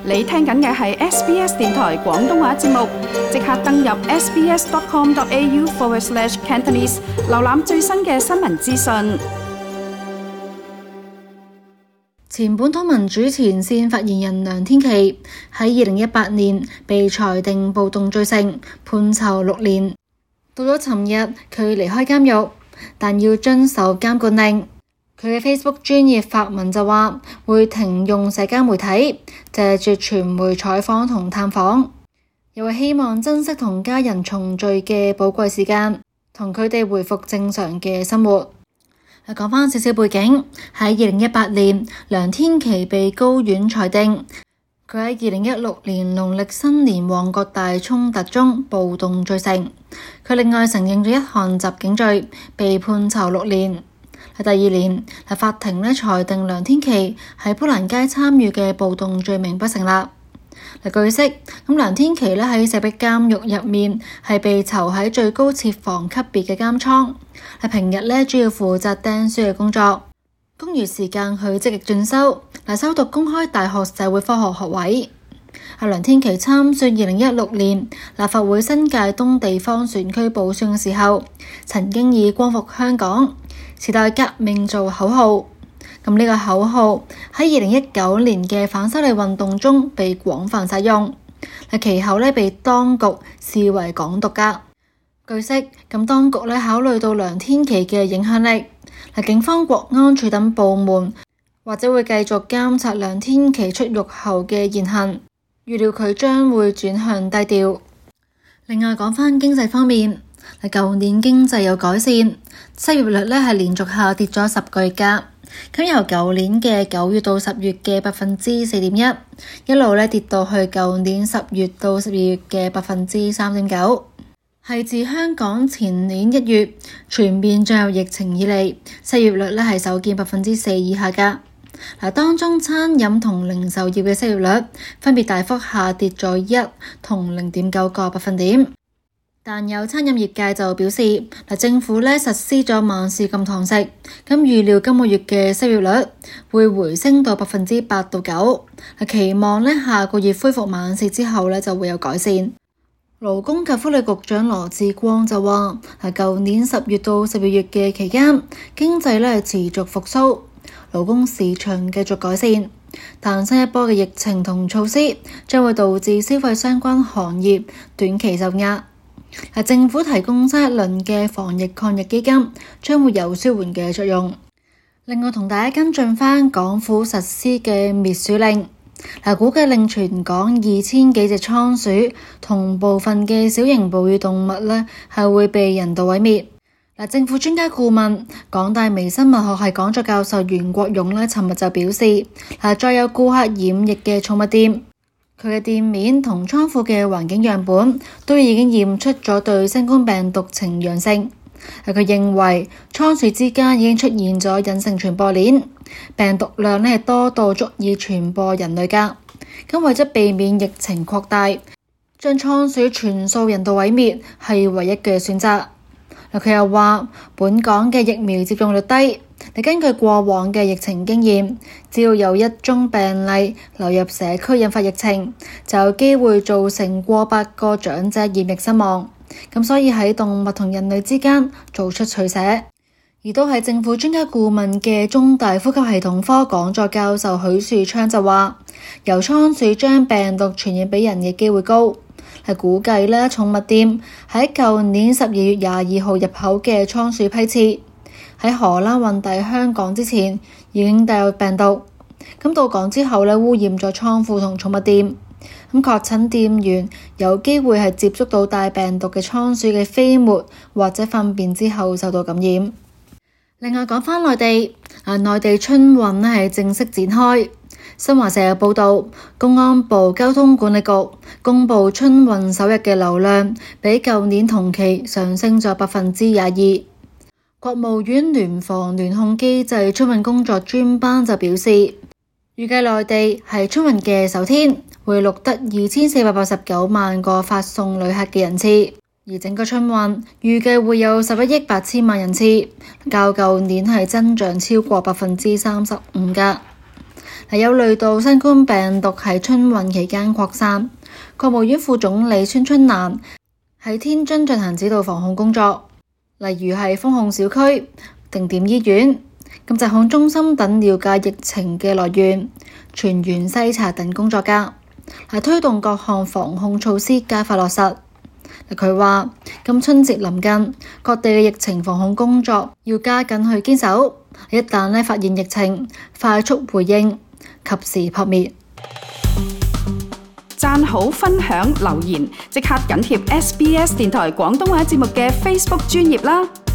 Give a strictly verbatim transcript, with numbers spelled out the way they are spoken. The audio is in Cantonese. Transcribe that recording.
你聽緊嘅係 S B S 電台廣東話節目，即刻登入 sbs.com.au forward slash Cantonese， 瀏覽最新嘅新聞資訊。 前本土民主前線發言人梁天琦喺二零一八年被裁定暴動罪成，判囚六年。到咗尋日，佢離開監獄，但要遵守監管令。佢嘅 Facebook 專頁發文就話會停用社交媒體，謝絕傳媒採訪同探訪，又係希望珍惜同家人重聚嘅寶貴時間，同佢哋回復正常嘅生活。講返少少背景，喺二零一八年，梁天琦被高院裁定佢喺二零一六年農曆新年旺角大衝突中暴動罪成。佢另外承認咗一項襲警罪，被判囚六年。喺第二年，法庭咧裁定梁天琦喺砵蘭街參與嘅暴動罪名不成立。據悉，咁梁天琦咧喺石壁監獄入面係被囚喺最高設防級別嘅監倉，係平日咧主要負責釘書嘅工作，公餘時間去積極進修，嚟修讀公開大學社會科學學位。阿梁天琦參選二零一六年立法會新界東地方選區補選嘅時候，曾經以光復香港、時代革命做口號。咁呢個口號喺二零一九年嘅反修例運動中被廣泛使用，其後咧被當局視為港獨噶。據悉，咁當局咧考慮到梁天琦嘅影響力，警方、國安處等部門或者會繼續監察梁天琦出獄後嘅言行，預料佢將會轉向低調。另外講返經濟方面，舊年經濟有改善，失業率咧係連續下跌咗十個月噶。咁由舊年嘅九月到十月嘅百分之四點一，一路咧跌到去舊年十月到十二月嘅百分之三點九，係自香港前年一月全面進入疫情以嚟，失業率咧係首見百分之四以下噶。嗱，當中餐飲同零售業嘅失業率分別大幅下跌咗一同零點九個百分點。但有餐飲業界就表示，政府咧實施咗晚市禁堂食，咁預料今個月嘅失業率會回升到百分之八到九，期望咧下個月恢復晚市之後咧就會有改善。勞工及福利局長羅致光就話，係舊年十月到十二月嘅期間，經濟咧持續復甦，勞工市場繼續改善，但新一波嘅疫情同措施將會導致消費相關行業短期受壓。政府提供新一輪嘅防疫抗疫基金，將會有舒緩嘅作用。另外同大家跟進返港府實施嘅滅鼠令，估計令全港二千幾隻倉鼠同部分嘅小型哺乳動物呢係會被人道毀滅。政府專家顧問、港大微生物學系講座教授袁國勇呢尋日就表示，再有顧客染疫嘅寵物店，佢嘅店面同倉庫嘅環境樣本都已經驗出咗對新冠病毒呈陽性。佢認為倉鼠之間已經出現咗隱性傳播鏈，病毒量呢係多到足以傳播人類噶。咁為咗避免疫情擴大，將倉鼠全數人道毀滅係唯一嘅選擇。佢又話，本港嘅疫苗接種率低，你根據過往嘅疫情經驗，只要有一宗病例流入社區引發疫情，就有機會造成過百個長者染疫身亡。咁所以喺動物同人類之間做出取捨。而都係政府專家顧問嘅中大呼吸系統科講座教授許樹昌就話，由倉鼠將病毒傳染俾人嘅機會高。係估計咧，寵物店喺舊年十二月廿二號入口嘅倉鼠批次喺荷蘭運抵香港之前已經帶有病毒，咁到港之後咧污染咗倉庫同寵物店，咁確診店員有機會係接觸到帶病毒嘅倉鼠嘅飛沫或者糞便之後受到感染。另外講返內地，啊內地春運咧係正式展開。新華社有報道，公安部交通管理局公布春運首日嘅流量比舊年同期上升咗百分之廿二。國務院聯防聯控機制春運工作專班就表示，預計內地係春運嘅首天會錄得二千四百八十九萬個發送旅客嘅人次，而整個春運預計會有十一億八千萬人次，較舊年係增長超過百分之三十五噶。 係有慮到新冠病毒喺春運期間擴散。國務院副總理孫春蘭喺天津進行指導防控工作，例如係封控小區、定點醫院、禁疾控中心等了解疫情嘅來源、全員篩查等工作㗎，係推動各項防控措施加快落實。佢話：咁春節臨近，各地嘅疫情防控工作要加緊去堅守，一旦呢發現疫情，快速回應，及時撲滅。 讚好、分享、留言，即刻緊貼 S B S 電台廣東話節目嘅 Facebook 專頁啦！